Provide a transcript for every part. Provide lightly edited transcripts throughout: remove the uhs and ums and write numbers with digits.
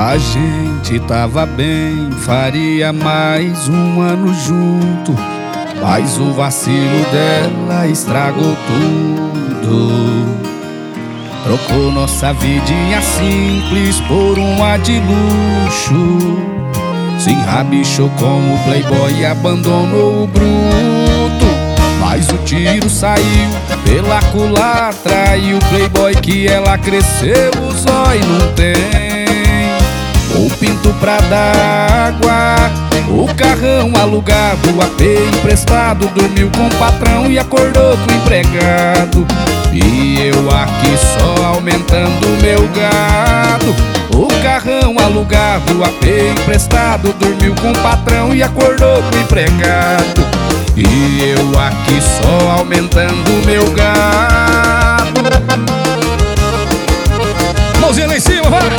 A gente tava bem, faria mais um ano junto, mas o vacilo dela estragou tudo. Trocou nossa vidinha simples por uma de luxo, se enrabichou como playboy e abandonou o bruto. Mas o tiro saiu pela culatra e o playboy que ela cresceu, o zóio não tem. O pinto pra d'água, o carrão alugado, o AP emprestado, dormiu com o patrão e acordou com o empregado. E eu aqui só aumentando meu gado. O carrão alugado, o AP emprestado, dormiu com o patrão e acordou com o empregado. E eu aqui só aumentando meu gado. Mãozinha lá em cima, vai!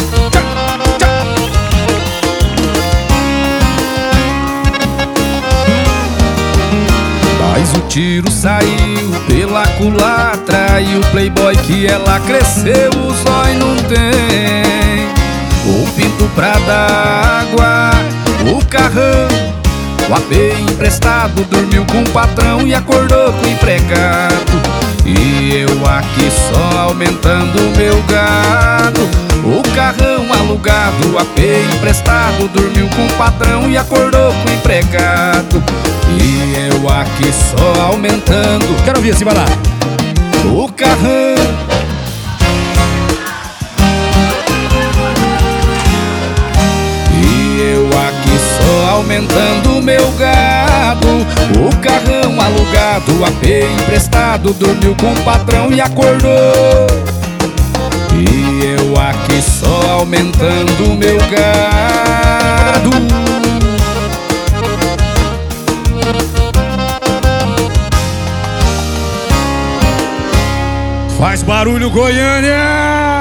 Mas o tiro saiu pela culatra e o playboy que ela cresceu, o zóio não tem. O pinto pra d'água, o carrão, o AP emprestado, dormiu com o patrão e acordou com o empregado. E eu aqui só aumentando meu gado. O carrão alugado, o AP emprestado, dormiu com o patrão e acordou com o empregado. E eu aqui só aumentando. Quero ouvir assim, vai lá. O carrão, e eu aqui só aumentando meu gado. O carrão alugado, o AP emprestado, dormiu com o patrão e acordou. E eu aqui só aumentando meu gado. Faz barulho, Goiânia!